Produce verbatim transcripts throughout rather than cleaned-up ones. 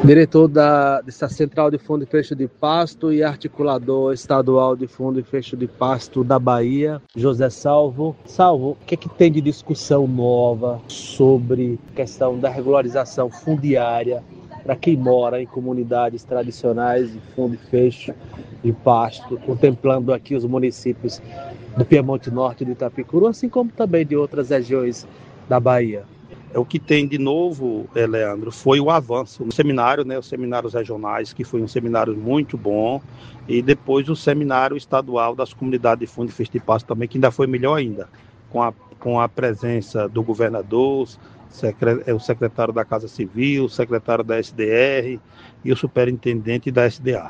Diretor da, dessa Central de Fundo e Fecho de Pasto e articulador estadual de Fundo e Fecho de Pasto da Bahia, José Salvo. Salvo, o que é que tem de discussão nova sobre a questão da regularização fundiária para quem mora em comunidades tradicionais de fundo e fecho de pasto, contemplando aqui os municípios do Piemonte Norte e do Itapicuru, assim como também de outras regiões da Bahia? É, o que tem de novo, é, Leandro, foi o avanço no seminário, né, os seminários regionais, que foi um seminário muito bom, e depois o seminário estadual das comunidades de fundo e fecho de pasto também, que ainda foi melhor ainda, com a, com a presença do governador, o secretário da Casa Civil, o secretário da S D R e o superintendente da S D A.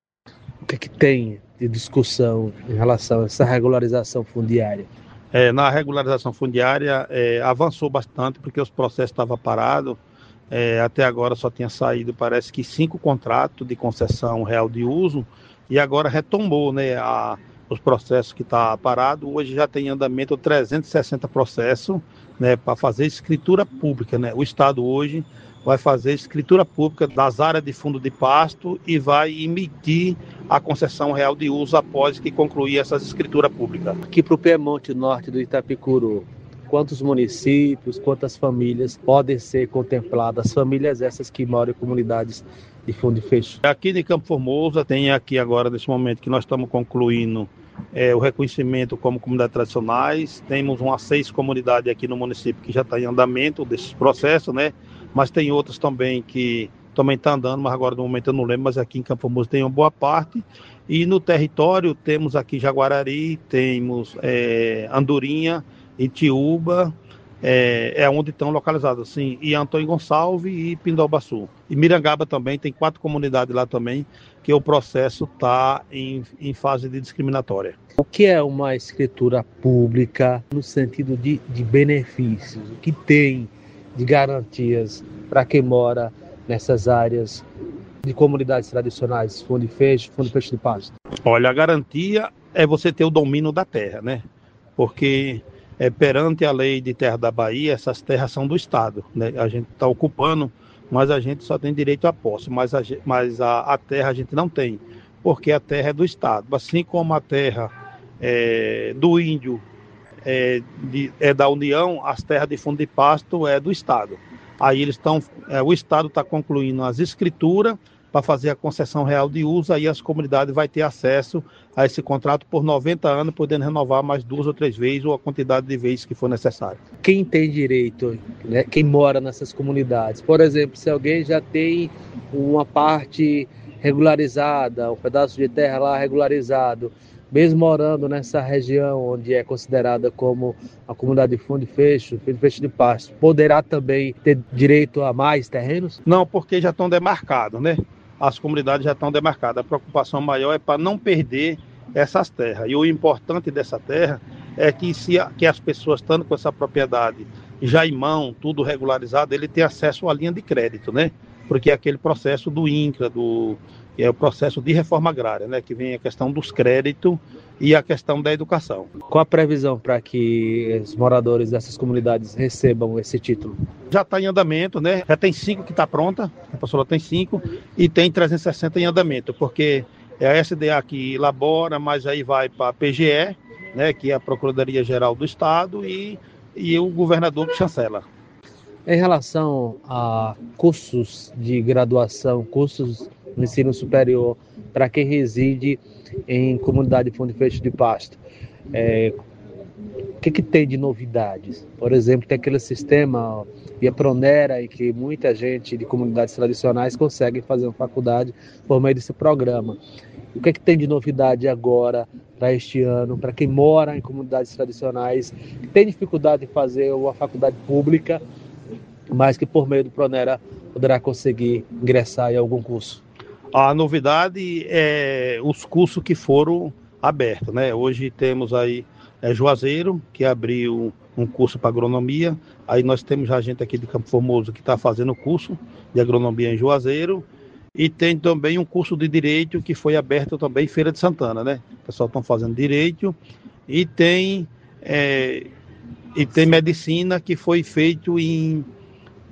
O que é que tem de discussão em relação a essa regularização fundiária? É, na regularização fundiária é, avançou bastante porque os processos estavam parados, é, até agora só tinha saído, parece que cinco contratos de concessão real de uso, e agora retomou, né, a, os processos que estavam parados. Hoje já tem em andamento trezentos e sessenta processos, né, para fazer escritura pública, né. O Estado hoje vai fazer escritura pública das áreas de fundo de pasto e vai emitir a concessão real de uso após que concluir essas escrituras públicas. Aqui para o Piemonte Norte do Itapicuru, quantos municípios, quantas famílias podem ser contempladas? Famílias essas que moram em comunidades de fundo e fecho. Aqui de Campo Formoso, tem aqui agora, nesse momento que nós estamos concluindo é, o reconhecimento como comunidades tradicionais. Temos umas seis comunidades aqui no município que já está em andamento desses processos, né? Mas tem outras também que também está andando, mas agora no momento eu não lembro, mas aqui em Campo Formoso tem uma boa parte. E no território temos aqui Jaguarari, temos é, Andorinha, Itiúba, é, é onde estão localizados, assim, e Antônio Gonçalves e Pindobaçu. E Mirangaba também, tem quatro comunidades lá também, que o processo está em, em fase de discriminatória. O que é uma escritura pública no sentido de, de benefícios? O que tem de garantias para quem mora nessas áreas de comunidades tradicionais, fundo e fecho, fundo e fecho de pasto? Olha, a garantia é você ter o domínio da terra, né? Porque é, perante a lei de terra da Bahia, essas terras são do Estado, né? A gente está ocupando, mas a gente só tem direito à posse, mas, a, mas a, a terra a gente não tem, porque a terra é do Estado. Assim como a terra é, do índio é, de, é da União, as terras de fundo de pasto é do Estado. Aí eles estão, é, o Estado está concluindo as escrituras para fazer a concessão real de uso, aí as comunidades vão ter acesso a esse contrato por noventa anos, podendo renovar mais duas ou três vezes, ou a quantidade de vezes que for necessário. Quem tem direito, né? Quem mora nessas comunidades? Por exemplo, se alguém já tem uma parte regularizada, um pedaço de terra lá regularizado, mesmo morando nessa região onde é considerada como a comunidade de fundo e fecho, fundo e fecho de pasto, poderá também ter direito a mais terrenos? Não, porque já estão demarcados, né? As comunidades já estão demarcadas. A preocupação maior é para não perder essas terras. E o importante dessa terra é que, se a, que as pessoas, estando com essa propriedade já em mão, tudo regularizado, ele tem acesso à linha de crédito, né? Porque é aquele processo do INCRA, do, é o processo de reforma agrária, né? Que vem a questão dos créditos e a questão da educação. Qual a previsão para que os moradores dessas comunidades recebam esse título? Já está em andamento, né? Já tem cinco que está pronta, a professora tem cinco, e tem trezentos e sessenta em andamento, porque é a S D A que elabora, mas aí vai para a P G E, né? Que é a Procuradoria Geral do Estado, e, e o governador que chancela. Em relação a cursos de graduação, cursos no ensino superior, para quem reside em comunidade de fundo e fecho de pasto, é, o que, que tem de novidades? Por exemplo, tem aquele sistema via Pronera, em que muita gente de comunidades tradicionais consegue fazer uma faculdade por meio desse programa. O que, que tem de novidade agora para este ano, para quem mora em comunidades tradicionais, que tem dificuldade de fazer uma faculdade pública, mas que por meio do Pronera poderá conseguir ingressar em algum curso? A novidade é os cursos que foram abertos, né? Hoje temos aí é, Juazeiro, que abriu um curso para agronomia. Aí nós temos já gente aqui de Campo Formoso que está fazendo curso de agronomia em Juazeiro. E tem também um curso de Direito que foi aberto também em Feira de Santana, né? O pessoal está fazendo Direito. E tem, é, e tem Medicina que foi feito em...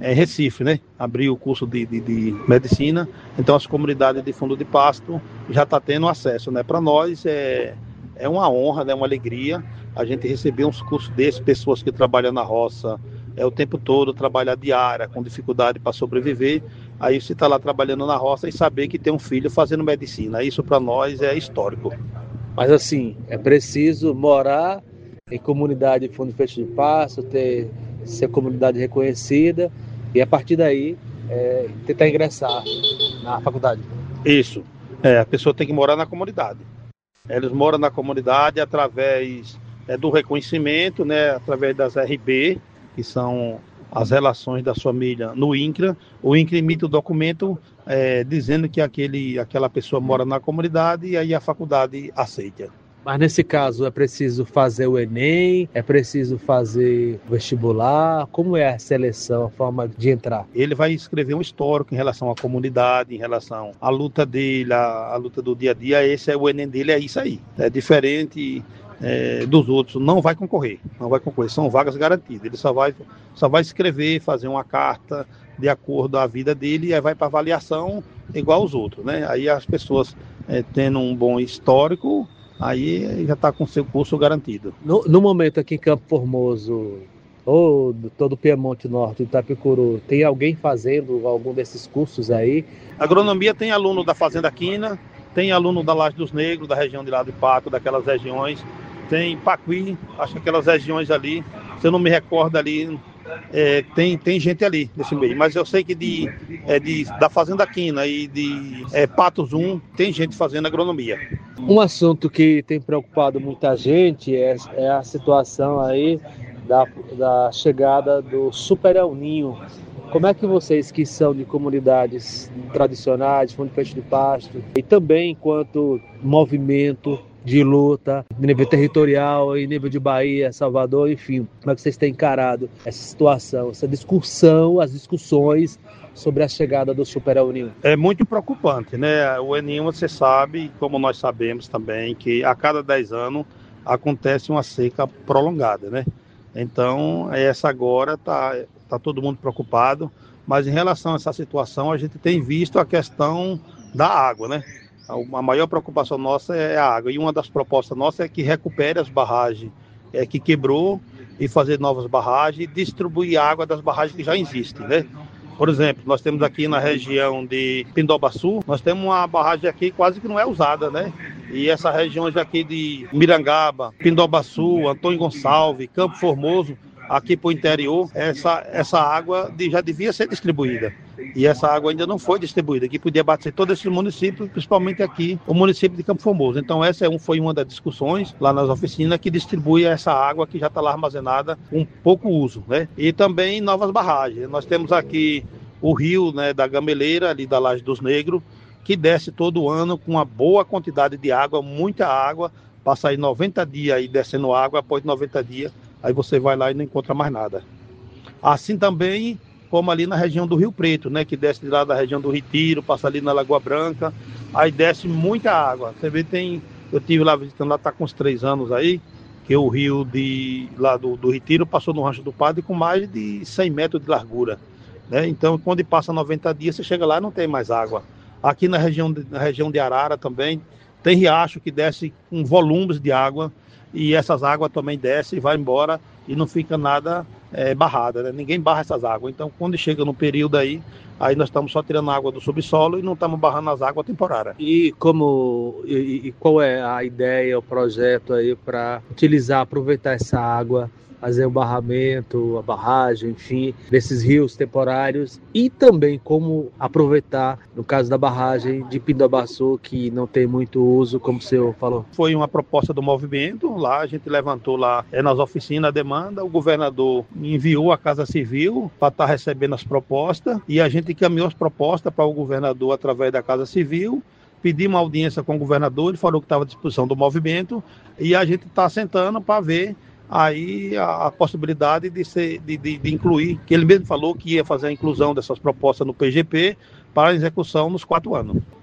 é, Recife, né? Abriu o curso de, de, de medicina, então as comunidades de Fundo de Pasto já estão tá tendo acesso, né? Para nós é, é uma honra, né? Uma alegria a gente receber uns cursos desses, pessoas que trabalham na roça é o tempo todo, trabalhar diária, com dificuldade para sobreviver. Aí você está lá trabalhando na roça e saber que tem um filho fazendo medicina, isso para nós é histórico. Mas assim, é preciso morar em comunidade de Fundo de Fecho de Pasto, ter ser comunidade reconhecida e a partir daí é, tentar ingressar na faculdade. Isso, é, a pessoa tem que morar na comunidade. Eles moram na comunidade através é, do reconhecimento, né, através das R B, que são as relações da família no INCRA. O INCRA emite o documento é, dizendo que aquele, aquela pessoa mora na comunidade e aí a faculdade aceita. Mas nesse caso é preciso fazer o Enem, é preciso fazer vestibular, como é a seleção, a forma de entrar? Ele vai escrever um histórico em relação à comunidade, em relação à luta dele, à, à luta do dia a dia. Esse é o Enem dele, é isso aí. É diferente é, dos outros, não vai concorrer, não vai concorrer, são vagas garantidas. Ele só vai, só vai escrever, fazer uma carta de acordo à vida dele e aí vai para avaliação igual aos outros, né? Aí as pessoas é, tendo um bom histórico, aí já está com seu curso garantido. No, no momento aqui em Campo Formoso, ou todo o Piemonte Norte, Itapicuru, tem alguém fazendo algum desses cursos aí? Agronomia tem aluno da Fazenda Quina, tem aluno da Laje dos Negros, da região de lá de Pato, daquelas regiões, tem Pacuí, acho que aquelas regiões ali, se eu não me recordo ali, é, tem, tem gente ali nesse meio, mas eu sei que de, é, de, da Fazenda Quina e de é, Patos um tem gente fazendo agronomia. Um assunto que tem preocupado muita gente é, é a situação aí da, da chegada do Super El Ninho. Como é que vocês que são de comunidades tradicionais, Fundo de Fecho de Pasto, e também enquanto movimento de luta, nível territorial, em nível de Bahia, Salvador, enfim, como é que vocês têm encarado essa situação, essa discussão, as discussões sobre a chegada do Super El Ninho? É muito preocupante, né? O El Ninho, você sabe, como nós sabemos também, que a cada dez anos acontece uma seca prolongada, né? Então, essa agora está tá todo mundo preocupado, mas em relação a essa situação, a gente tem visto a questão da água, né? A maior preocupação nossa é a água, e uma das propostas nossas é que recupere as barragens é, que quebrou e fazer novas barragens e distribuir água das barragens que já existem, né? Por exemplo, nós temos aqui na região de Pindobaçu, nós temos uma barragem aqui quase que não é usada, né? E essa região aqui de Mirangaba, Pindobaçu, Antônio Gonçalves, Campo Formoso, aqui para o interior, essa, essa água de, já devia ser distribuída. E essa água ainda não foi distribuída, que podia abastecer todo esse município, principalmente aqui, o município de Campo Formoso. Então essa é um, foi uma das discussões lá nas oficinas que distribui essa água que já está lá armazenada com pouco uso, né? E também novas barragens. Nós temos aqui o rio, né, da Gameleira, ali da Laje dos Negros, que desce todo ano com uma boa quantidade de água, muita água, passa aí noventa dias aí descendo água, após noventa dias, aí você vai lá e não encontra mais nada. Assim também como ali na região do Rio Preto, né, que desce de lá da região do Retiro, passa ali na Lagoa Branca, aí desce muita água. Você vê, tem, eu estive lá visitando, lá está com uns três anos aí, que o rio de, lá do, do Retiro passou no Rancho do Padre com mais de cem metros de largura, né? Então, quando passa noventa dias, você chega lá e não tem mais água. Aqui na região de, na região de Arara também, tem riacho que desce com volumes de água, e essas águas também descem e vai embora e não fica nada é, barrada, né? Ninguém barra essas águas. Então, quando chega no período aí, aí nós estamos só tirando água do subsolo e não estamos barrando as águas temporárias. E como e, e qual é a ideia, o projeto aí para utilizar, aproveitar essa água, fazer o barramento, a barragem, enfim, desses rios temporários, e também como aproveitar, no caso da barragem de Pindobaçu, que não tem muito uso, como o senhor falou? Foi uma proposta do movimento, lá a gente levantou lá é, nas oficinas a demanda, o governador enviou a Casa Civil para estar recebendo as propostas, e a gente encaminhou as propostas para o governador através da Casa Civil, pedimos uma audiência com o governador, ele falou que estava à disposição do movimento, e a gente está sentando para ver aí a, a possibilidade de, ser, de, de, de incluir, que ele mesmo falou que ia fazer a inclusão dessas propostas no P G P para a execução nos quatro anos.